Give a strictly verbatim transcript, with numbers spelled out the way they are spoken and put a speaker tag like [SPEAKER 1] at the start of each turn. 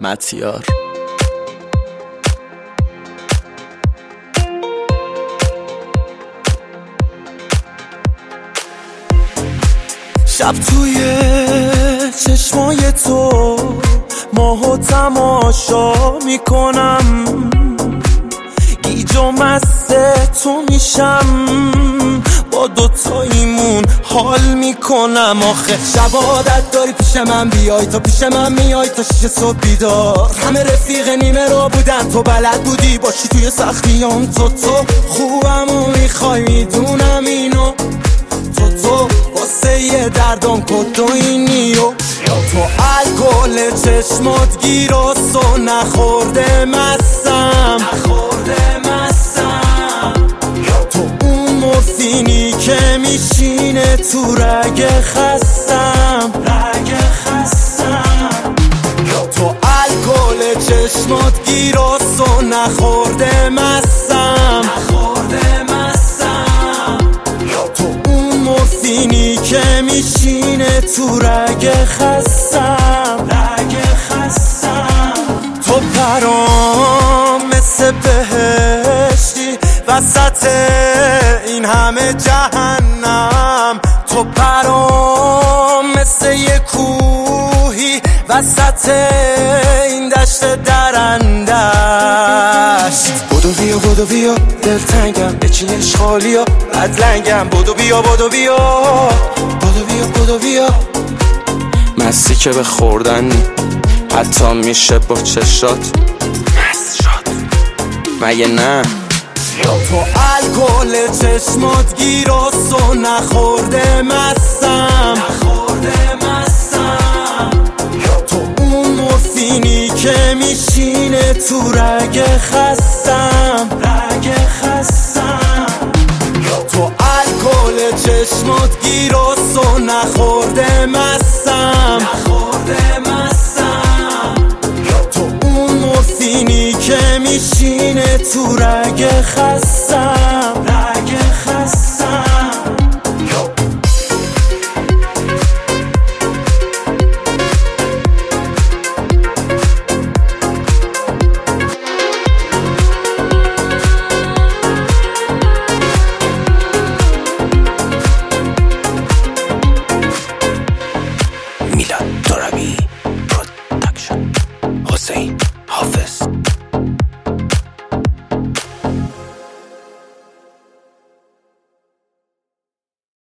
[SPEAKER 1] متیار.
[SPEAKER 2] شب توی چشمای تو ماهو تماشا میکنم، گیج و مست تو میشم، با دوتاییمون حال میکنم. آخه شب عادت داری پیش من بیای، تا پیش من میای تا شیش صبح بیدار. همه رفیق نیمه رو بودن، تو بلد بودی باشی توی سختیام. تو تو خوبم و میخوای میدونم اینو، تو تو واسه یه دردم کدوینی و تو الکل چشمات گیراس و نخورده مستم، نخورده مستم. تو اون مورفینی که میشینه تو رگ خستم، رگ خستم. تو الکل چشمات گیراس و نخورده مستم، نخورده مستم. تو اون مورفینی که میشینه تو رگ خستم، رگ خستم. تو برام مثل بهشتی وسط این همه جهنم، تو برام مثل یه کوهی وسط این دشت درندشت. بودو بیا بودو بیا دلتنگم، بچین اشغالی ها بدلنگم. بودو بیا بودو بیا بودو بیا بودو بیا.
[SPEAKER 1] مستی که به خوردن حتی میشه با چشات مست شد، مگه نه؟
[SPEAKER 2] تو الکل چشمات گیراس و نخورده مستم، نخورده مستم. تو اون مورفینی که میشینه تو رگ خستم، رگ خستم. تو الکل چشمات گیراس و نخورده مستم، نخورده مستم. تو اون مورفینی که میشینه تو رگ خستم.